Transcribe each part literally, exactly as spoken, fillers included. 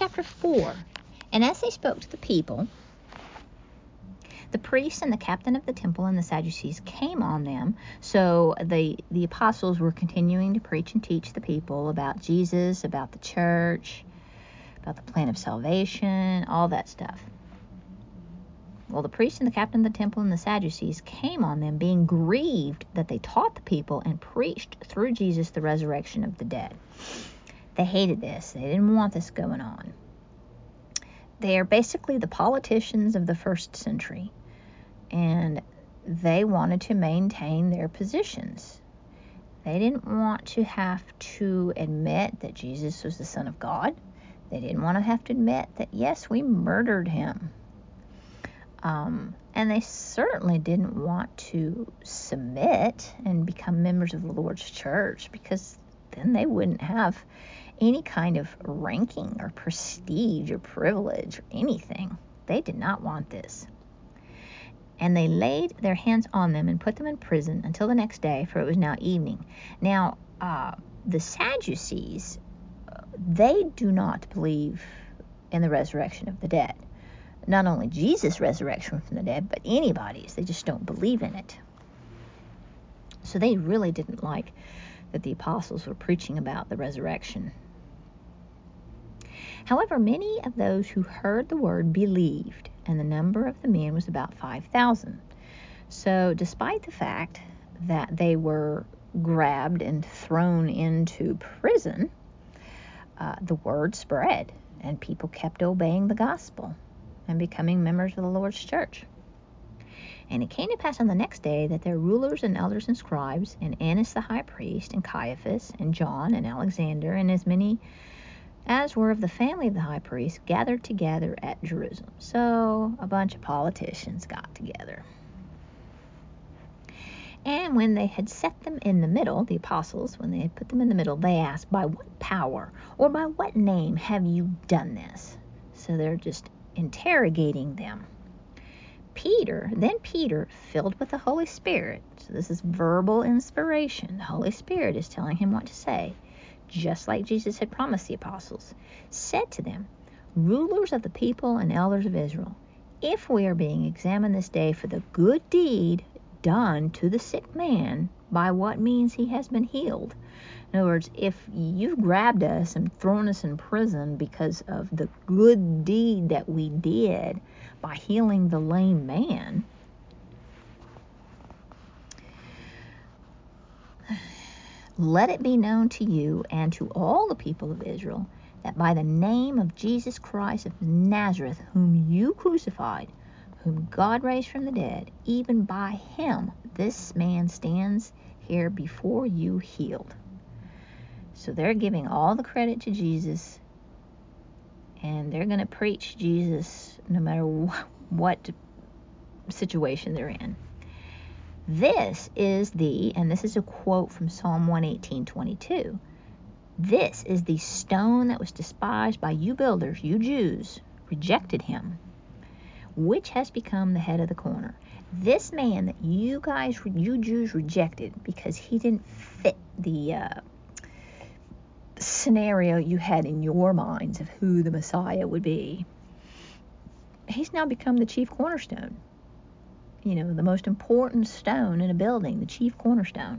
chapter four. And as they spoke to the people, the priests and the captain of the temple and the Sadducees came on them. So the, the apostles were continuing to preach and teach the people about Jesus, about the church, about the plan of salvation, all that stuff. Well, the priests and the captain of the temple and the Sadducees came on them, being grieved that they taught the people and preached through Jesus the resurrection of the dead. They hated this. They didn't want this going on. They are basically the politicians of the first century, and they wanted to maintain their positions. They didn't want to have to admit that Jesus was the Son of God. They didn't want to have to admit that, yes, we murdered him. Um, and they certainly didn't want to submit and become members of the Lord's church, because then they wouldn't have any kind of ranking or prestige or privilege or anything. They did not want this. And they laid their hands on them and put them in prison until the next day, for it was now evening. Now, uh, the Sadducees, they do not believe in the resurrection of the dead. Not only Jesus' resurrection from the dead, but anybody's. They just don't believe in it. So they really didn't like that the apostles were preaching about the resurrection. However, many of those who heard the word believed, and the number of the men was about five thousand. So despite the fact that they were grabbed and thrown into prison, uh, the word spread, and people kept obeying the gospel and becoming members of the Lord's church. And it came to pass on the next day that their rulers and elders and scribes, and Annas the high priest, and Caiaphas, and John, and Alexander, and as many as were of the family of the high priest, gathered together at Jerusalem. So a bunch of politicians got together. And when they had set them in the middle, the apostles, when they had put them in the middle, they asked, by what power or by what name have you done this? So they're just interrogating them. Peter, then Peter, filled with the Holy Spirit, so this is verbal inspiration. The Holy Spirit is telling him what to say, just like Jesus had promised the apostles, said to them, rulers of the people and elders of Israel, if we are being examined this day for the good deed done to the sick man, by what means he has been healed. In other words, if you grabbed us and thrown us in prison because of the good deed that we did by healing the lame man, let it be known to you and to all the people of Israel that by the name of Jesus Christ of Nazareth, whom you crucified, whom God raised from the dead, even by him this man stands here before you healed. So they're giving all the credit to Jesus, and they're going to preach Jesus no matter what situation they're in. This is the, and this is a quote from Psalm one eighteen twenty-two, this is the stone that was despised by you builders, you Jews, rejected him, which has become the head of the corner. This man that you guys, you Jews rejected because he didn't fit the uh, scenario you had in your minds of who the Messiah would be, he's now become the chief cornerstone. You know, the most important stone in a building, the chief cornerstone.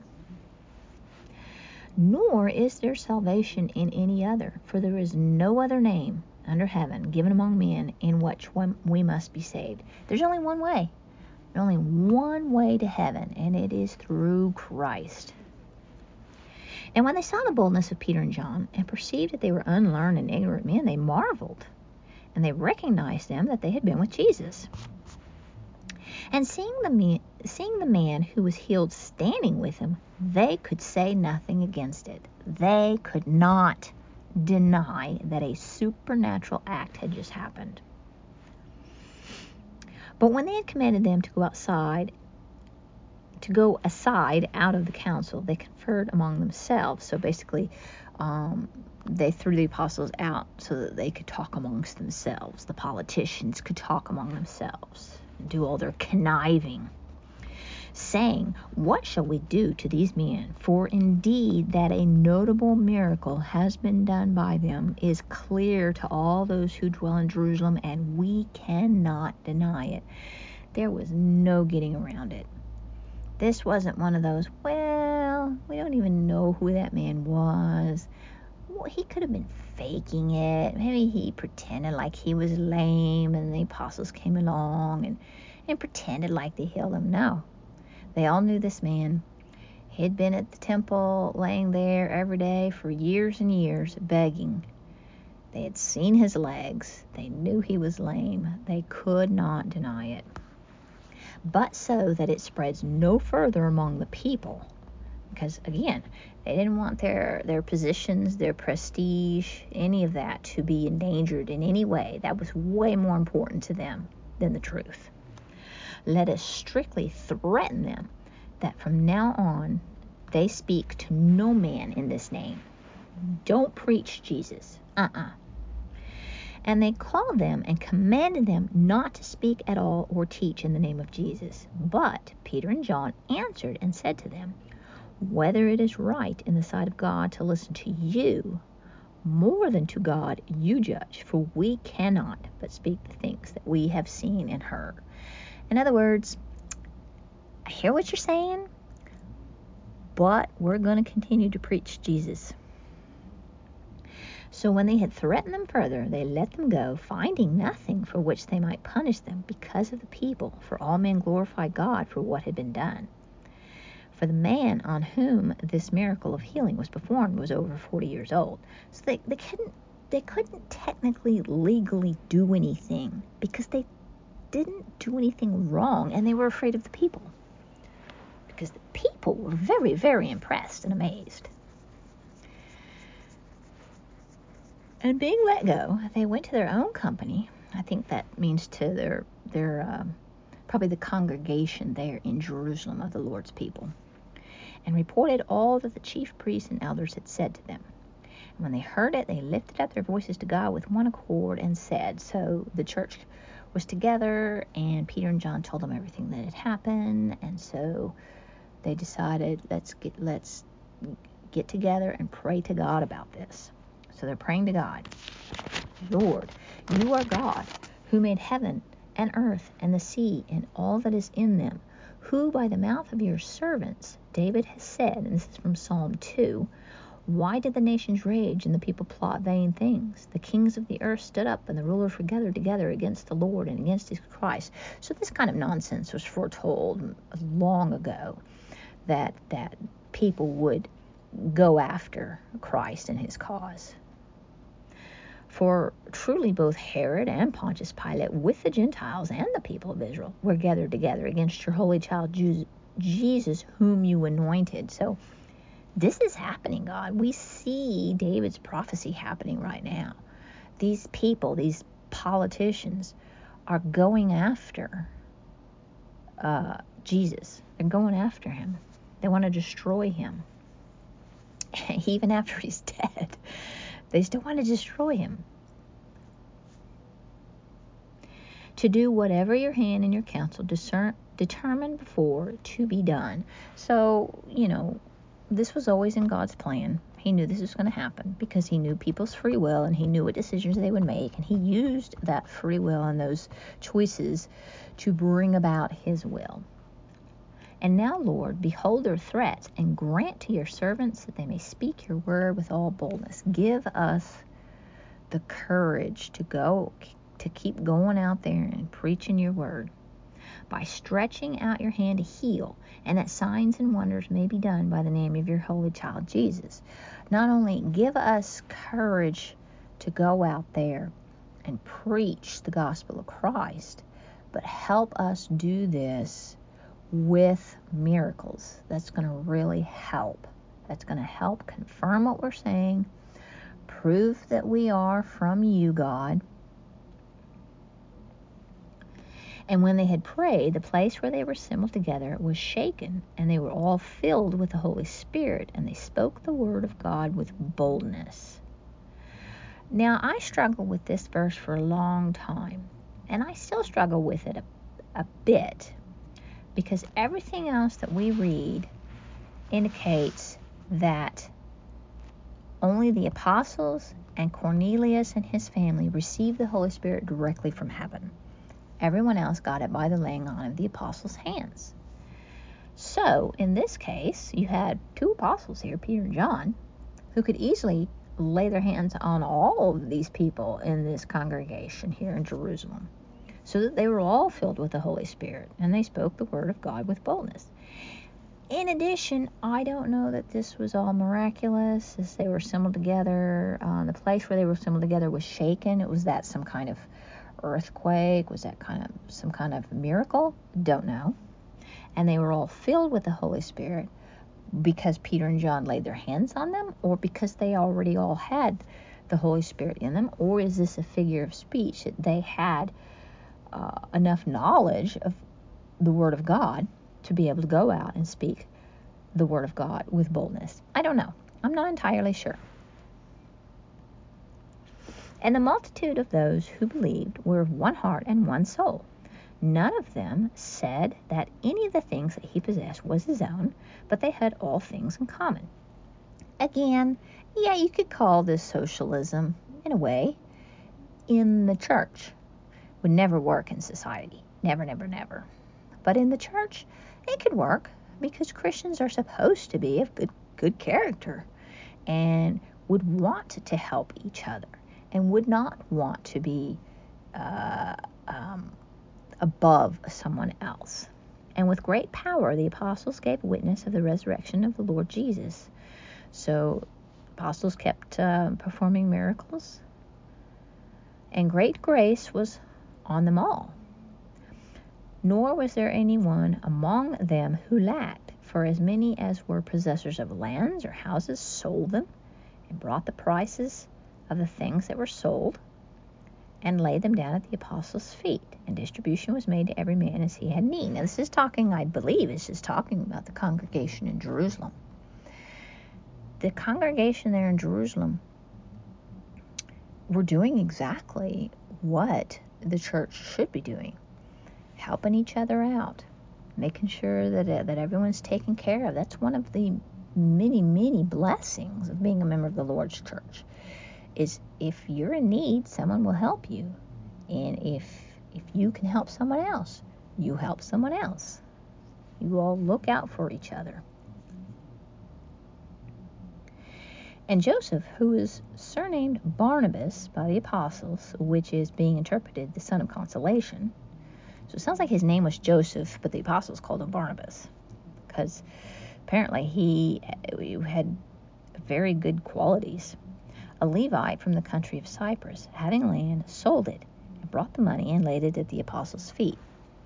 Nor is there salvation in any other, for there is no other name under heaven given among men in which we must be saved. There's only one way. There's only one way to heaven, and it is through Christ. And when they saw the boldness of Peter and John, and perceived that they were unlearned and ignorant men, they marveled, and they recognized them that they had been with Jesus. And seeing the, man, seeing the man who was healed standing with him, they could say nothing against it. They could not deny that a supernatural act had just happened. But when they had commanded them to go outside, to go aside out of the council, they conferred among themselves. So basically, um, they threw the apostles out so that they could talk amongst themselves. The politicians could talk among themselves and do all their conniving. saying, "What shall we do to these men? For indeed that a notable miracle has been done by them is clear to all those who dwell in Jerusalem, and we cannot deny it." There was no getting around it. This wasn't one of those, well, we don't even know who that man was. Well, he could have been faking it. Maybe he pretended like he was lame and the apostles came along and, and pretended like they healed him. No. They all knew this man. He'd been at the temple laying there every day for years and years begging. They had seen his legs. They knew he was lame. They could not deny it. But so that it spreads no further among the people. Because, again, they didn't want their, their positions, their prestige, any of that to be endangered in any way. That was way more important to them than the truth. Let us strictly threaten them that from now on they speak to no man in this name. Don't preach Jesus. Uh-uh. And they called them and commanded them not to speak at all or teach in the name of Jesus. But Peter and John answered and said to them, "Whether it is right in the sight of God to listen to you, more than to God you judge, for we cannot but speak the things that we have seen and heard." In other words, I hear what you're saying, but we're going to continue to preach Jesus. So when they had threatened them further, they let them go, finding nothing for which they might punish them because of the people, for all men glorified God for what had been done. For the man on whom this miracle of healing was performed was over forty years old. So they, they couldn't they couldn't technically legally do anything because they didn't do anything wrong, and they were afraid of the people. Because the people were very, very impressed and amazed. And being let go, they went to their own company. I think that means to their, their um, probably the congregation there in Jerusalem of the Lord's people, and reported all that the chief priests and elders had said to them. And when they heard it, they lifted up their voices to God with one accord and said, so the church was together, and Peter and John told them everything that had happened, and so they decided, let's get let's get together and pray to God about this. So they're praying to God. "Lord, you are God, who made heaven and earth and the sea and all that is in them, who by the mouth of your servants David has said," and this is from Psalm two, "Why did the nations rage and the people plot vain things? The kings of the earth stood up and the rulers were gathered together against the Lord and against his Christ." So this kind of nonsense was foretold long ago, that that people would go after Christ and his cause. "For truly both Herod and Pontius Pilate with the Gentiles and the people of Israel were gathered together against your holy child Jesus, whom you anointed." So this is happening, God. We see David's prophecy happening right now. These people, these politicians, are going after uh, Jesus. They're going after him. They want to destroy him. Even after he's dead, they still want to destroy him. "To do whatever your hand and your counsel discern, determined before to be done." So, you know, this was always in God's plan. He knew this was going to happen because he knew people's free will, and he knew what decisions they would make, and he used that free will and those choices to bring about his will. "And now, Lord, behold their threats, and grant to your servants that they may speak your word with all boldness. Give us the courage to go, to keep going out there and preaching your word, by stretching out your hand to heal, and that signs and wonders may be done by the name of your holy child Jesus." Not only give us courage to go out there and preach the gospel of Christ, but help us do this with miracles. That's going to really help. That's going to help confirm what we're saying, prove that we are from you, God. "And when they had prayed, the place where they were assembled together was shaken, and they were all filled with the Holy Spirit, and they spoke the word of God with boldness." Now, I struggled with this verse for a long time, and I still struggle with it a, a bit, because everything else that we read indicates that only the apostles and Cornelius and his family received the Holy Spirit directly from heaven. Everyone else got it by the laying on of the apostles' hands. So, in this case, you had two apostles here, Peter and John, who could easily lay their hands on all of these people in this congregation here in Jerusalem, so that they were all filled with the Holy Spirit, and they spoke the word of God with boldness. In addition, I don't know that this was all miraculous, as they were assembled together. Uh, the place where they were assembled together was shaken. It was that some kind of earthquake? Was that kind of some kind of miracle? Don't know. And they were all filled with the Holy Spirit because Peter and John laid their hands on them, or because they already all had the Holy Spirit in them, or is this a figure of speech that they had uh, enough knowledge of the Word of God to be able to go out and speak the Word of God with boldness? I don't know. I'm not entirely sure. And the multitude of those who believed were of one heart and one soul. None of them said that any of the things that he possessed was his own, but they had all things in common. Again, yeah, you could call this socialism, in a way, in the church. Would never work in society. Never, never, never. But in the church, it could work, because Christians are supposed to be of good, good character and would want to help each other and would not want to be uh, um, above someone else. And with great power, the apostles gave witness of the resurrection of the Lord Jesus. So, apostles kept uh, performing miracles, and great grace was on them all. Nor was there anyone among them who lacked, for as many as were possessors of lands or houses sold them, and brought the prices of the things that were sold, and laid them down at the apostles' feet, and distribution was made to every man as he had need. Now, this is talking, I believe, this is talking about the congregation in Jerusalem. The congregation there in Jerusalem were doing exactly what the church should be doing, helping each other out, making sure that uh, that everyone's taken care of. That's one of the many, many blessings of being a member of the Lord's church, is if you're in need, someone will help you. And if if you can help someone else, you help someone else. You all look out for each other. And Joseph, who is surnamed Barnabas by the apostles, which is being interpreted the son of consolation. So it sounds like his name was Joseph, but the apostles called him Barnabas, because apparently he had very good qualities. A Levite from the country of Cyprus, having land, sold it, and brought the money and laid it at the apostles' feet.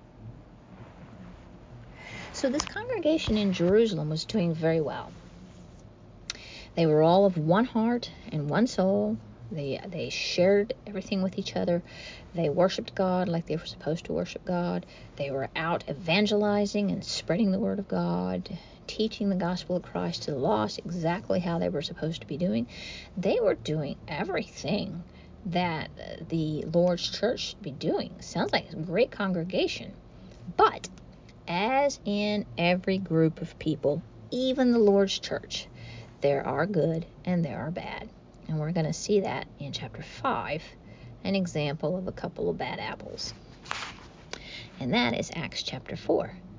So this congregation in Jerusalem was doing very well. They were all of one heart and one soul. They they shared everything with each other. They worshiped God like they were supposed to worship God. They were out evangelizing and spreading the word of God, teaching the gospel of Christ to the lost exactly how they were supposed to be doing. They were doing everything that the Lord's church should be doing. Sounds like a great congregation. But as in every group of people, even the Lord's church, there are good and there are bad. And we're going to see that in chapter five, an example of a couple of bad apples. And that is Acts chapter four.